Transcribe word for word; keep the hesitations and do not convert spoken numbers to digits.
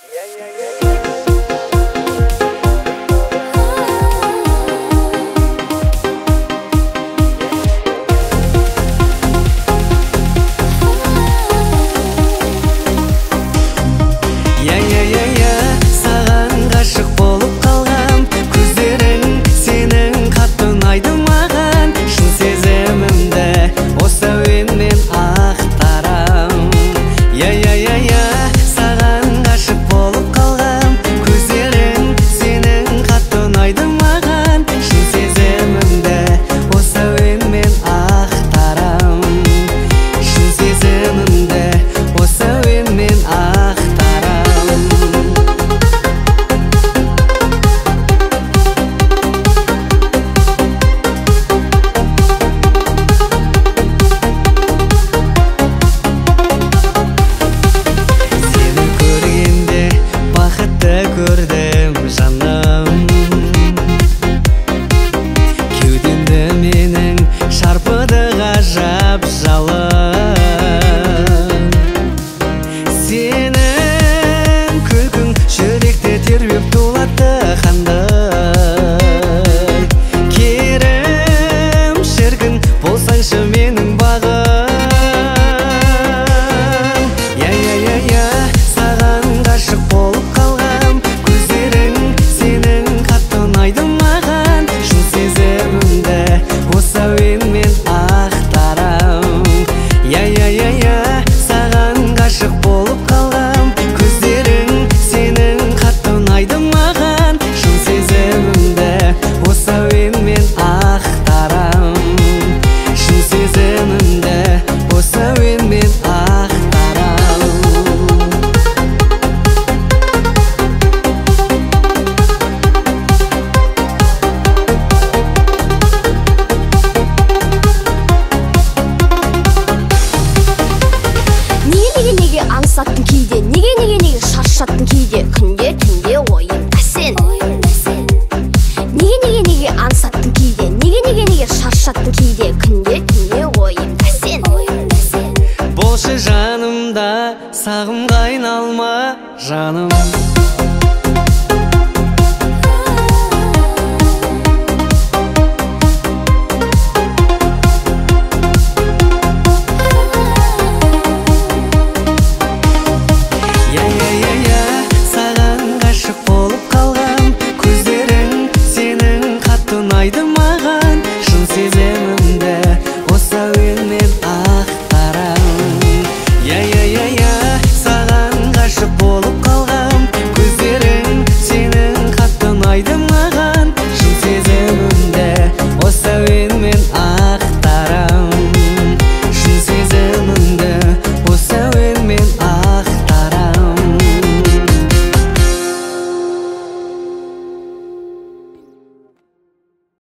Көрдім жаным, кеудемді менің шарпыды ғажап жалын. Сенің күлкің жүректе тербеп тулатты қандай. Керім шіркін болсаңшы менің бағым. Я-я-я-я, саған ғашық болып қалғам. Көздерің сенің қатты ұнайды маған. Шын сезімімді осы әуенмен ақтарам. Я-я-я-я, саған ғашық болып қалғам. Көздерің сенің қатты ұнайды маған. Шын сезімімді осы әуенмен ақтарам. Шын сезімімді осы әуенмен ақтарам. Неге аңсаттың кейде, неге неге неге шаршаттың кейде, күнде түнде ойымда сен. Неге неге неге аңсаттың кейде, неге неге неге шаршаттың кейде, күнде түнде ойымда сен. Болшы жанымда, сағымға айналма жаным.